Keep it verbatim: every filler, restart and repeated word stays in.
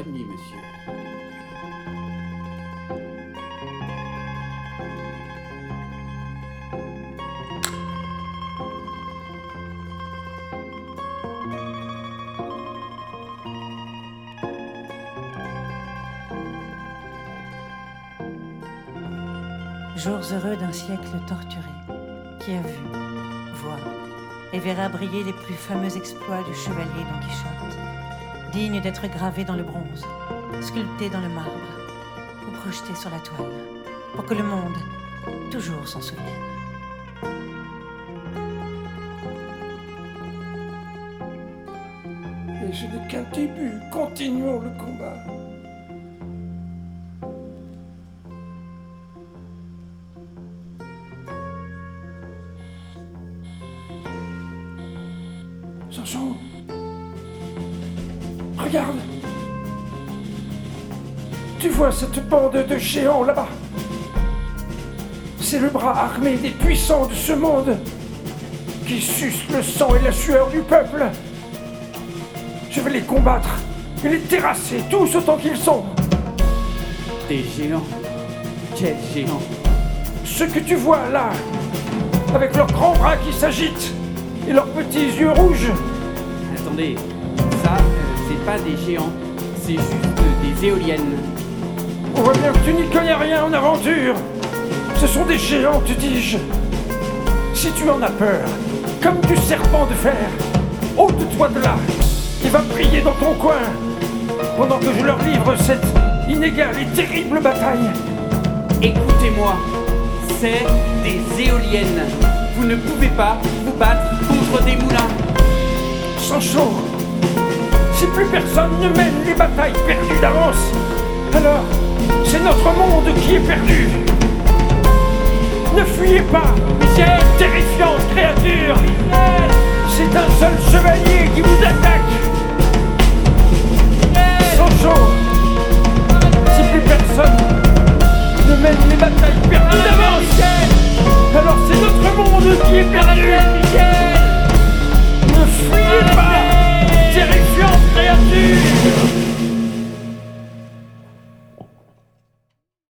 Bonne nuit, monsieur. Jours heureux d'un siècle torturé, qui a vu, voit et verra briller les plus fameux exploits du chevalier Don Quichotte, dignes d'être gravés dans le bronze, sculptés dans le marbre ou projetés sur la toile, pour que le monde toujours s'en souvienne. Et ce n'est qu'un début, continuons le combat. Sanson, regarde. Tu vois cette bande de géants là-bas? C'est le bras armé des puissants de ce monde qui sucent le sang et la sueur du peuple. Je vais les combattre et les terrasser tous autant qu'ils sont. Des géants? Quels géants? Ceux que tu vois là, avec leurs grands bras qui s'agitent et leurs petits yeux rouges. Attendez, ça, euh, c'est pas des géants, c'est juste des éoliennes. On voit bien que tu n'y connais rien en aventure. Ce sont des géants, te dis-je. Si tu en as peur, comme du serpent de fer, ôte-toi de là et va prier dans ton coin, pendant que je leur livre cette inégale et terrible bataille. Écoutez-moi, c'est des éoliennes. Vous ne pouvez pas vous battre contre des moulins. Sancho, si plus personne ne mène les batailles perdues d'avance, alors c'est notre monde qui est perdu. Ne fuyez pas, cette terrifiante créature. C'est un seul chevalier qui vous attaque. Sancho, si plus personne